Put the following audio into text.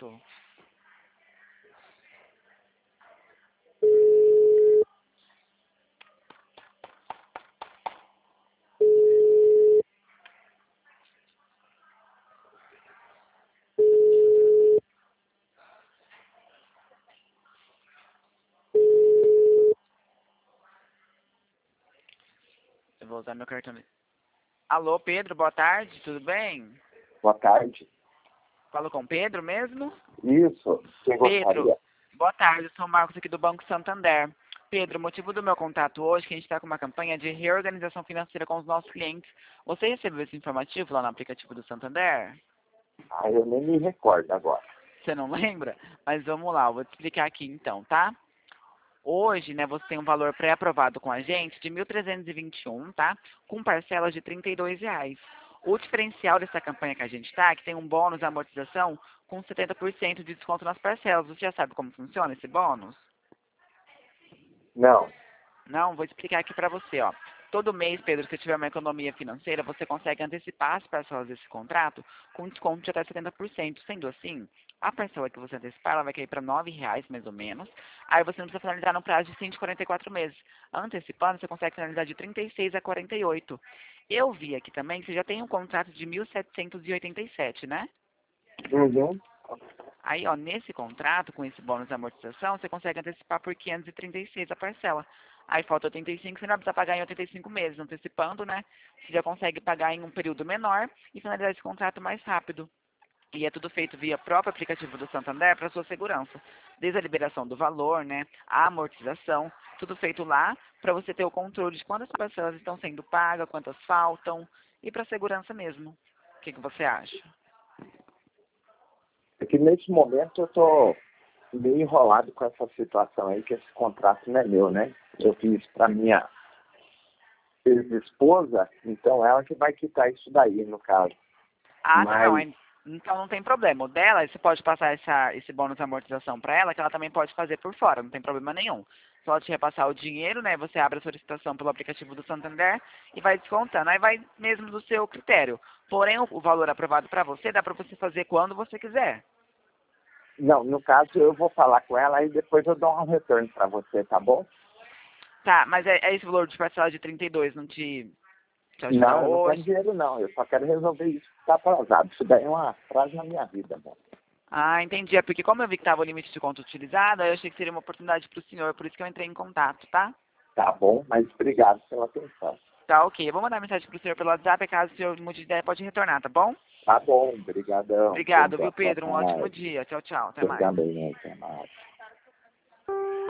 contato. Eu vou usar meu cartão. Alô, Pedro, boa tarde, tudo bem? Boa tarde. Falo com o Pedro mesmo? Isso, quem Pedro, gostaria? boa tarde, eu sou o Marcos aqui do Banco Santander. Pedro, o motivo do meu contato hoje é que a gente está com uma campanha de reorganização financeira com os nossos clientes. Você recebeu esse informativo lá no aplicativo do Santander? Ah, eu nem me recordo agora. Você não lembra? Mas vamos lá, eu vou te explicar aqui então, tá? Hoje, né, você tem um valor pré-aprovado com a gente de 1.321, tá? Com parcelas de R$ 32. O diferencial dessa campanha que a gente tá, é que tem um bônus de amortização com 70% de desconto nas parcelas. Você já sabe como funciona esse bônus? Não. Não, vou explicar aqui para você, ó. Todo mês, Pedro, se tiver uma economia financeira, você consegue antecipar as parcelas desse contrato com desconto de até 70%. Sendo assim, a parcela que você antecipar, ela vai cair para R$ 9,00, mais ou menos. Aí você não precisa finalizar no prazo de 144 meses. Antecipando, você consegue finalizar de 36 a 48. Eu vi aqui também que você já tem um contrato de 1.787, né? Uhum. Aí, ó, nesse contrato, com esse bônus de amortização, você consegue antecipar por 536 a parcela. Aí falta 85, você não vai precisar pagar em 85 meses. Antecipando, né? Você já consegue pagar em um período menor e finalizar esse contrato mais rápido. E é tudo feito via próprio aplicativo do Santander para sua segurança. Desde a liberação do valor, né? A amortização, tudo feito lá para você ter o controle de quantas parcelas estão sendo pagas, quantas faltam e para segurança mesmo. O que você acha? É que nesse momento eu tô meio enrolado com essa situação aí, que esse contrato não é meu, né? Eu fiz para minha ex-esposa, então ela que vai quitar isso daí, no caso. Ah, tá, não. Mas, Então não tem problema. O dela, você pode passar esse bônus de amortização para ela, que ela também pode fazer por fora, não tem problema nenhum. Só te repassar o dinheiro, né? Você abre a solicitação pelo aplicativo do Santander e vai descontando. Aí vai mesmo do seu critério. Porém, o valor aprovado para você dá para você fazer quando você quiser. não, no caso eu vou falar com ela e depois eu dou um retorno para você, tá bom? Tá, mas é esse valor de parcela de 32 não te ajuda Não, eu não quero hoje? dinheiro não, eu só quero resolver isso que está atrasado. Isso daí é um atraso na minha vida, amor. Ah, entendi. É porque como eu vi que estava o limite de conta utilizado, aí eu achei que seria uma oportunidade para o senhor, por isso que eu entrei em contato, tá? Tá bom, mas obrigado pela atenção. Tá, ok. Eu vou mandar mensagem pro senhor pelo WhatsApp, caso o senhor mude de ideia, pode retornar, tá bom? Tá bom, brigadão. Tenha Obrigado, boa viu, Pedro? Um ótimo tarde. dia. Tchau, tchau. Até Você mais. também, né? Até mais.